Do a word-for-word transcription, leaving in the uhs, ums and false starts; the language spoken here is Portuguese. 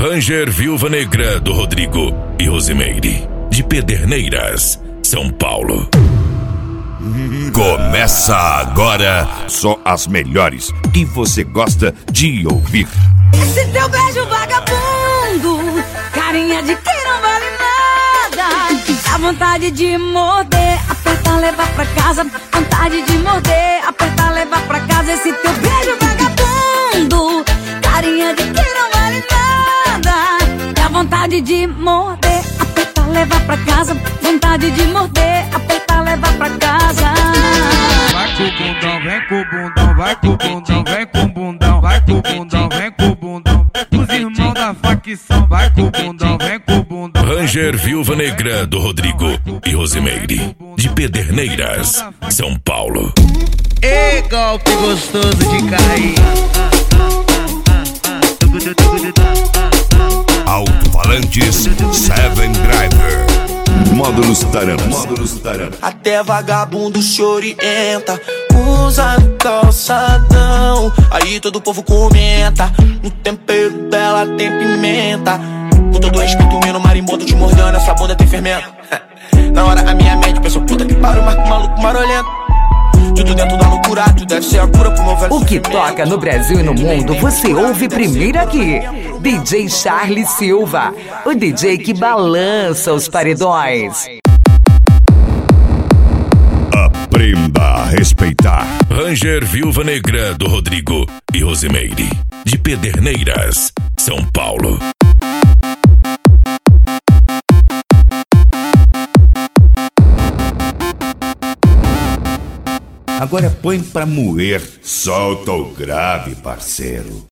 Ranger Viúva Negra do Rodrigo e Rosimeire, de Pederneiras, São Paulo. Começa agora só as melhores que você gosta de ouvir. Esse teu beijo vagabundo, carinha de quem não vale nada. Dá vontade de morder, apertar, levar pra casa. Vontade de morder, apertar, levar pra casa. Esse teu beijo vagabundo, carinha de quem não vale nada. Dá vontade de morder, apertar, levar pra casa. Vontade de morder, apertar, levar pra casa. Vai com o bundão, vem com o bundão, vai com o bundão, vem com o bundão, vai com o bundão, vem com o bundão. Os irmãos da facção, vai com o bundão, vem com o bundão. Ranger Viúva Negra do Rodrigo e Rosimeire, de Pederneiras, São Paulo. Ei, golpe gostoso de cair. Alto-falantes Seven Driver. Módulos Taran, módulos Taran. Até vagabundo se orienta, usa no calçadão. Aí todo o povo comenta, no tempero dela tem pimenta. Com todo respeito, o menino marimbondo te mordendo, essa bunda tem fermento. Na hora a minha mente pensou, puta que pariu, marco maluco marolento. Tudo dentro da loucura, tu deve ser a cura pro meu velho O que sofrimento. toca no Brasil e no mundo, você ouve primeiro aqui. D J Charles Silva, o D J que balança os paredões. Aprenda a respeitar. Ranger Viúva Negra do Rodrigo e Rosimeire, de Pederneiras, São Paulo. Agora põe pra moer. Solta o grave, parceiro.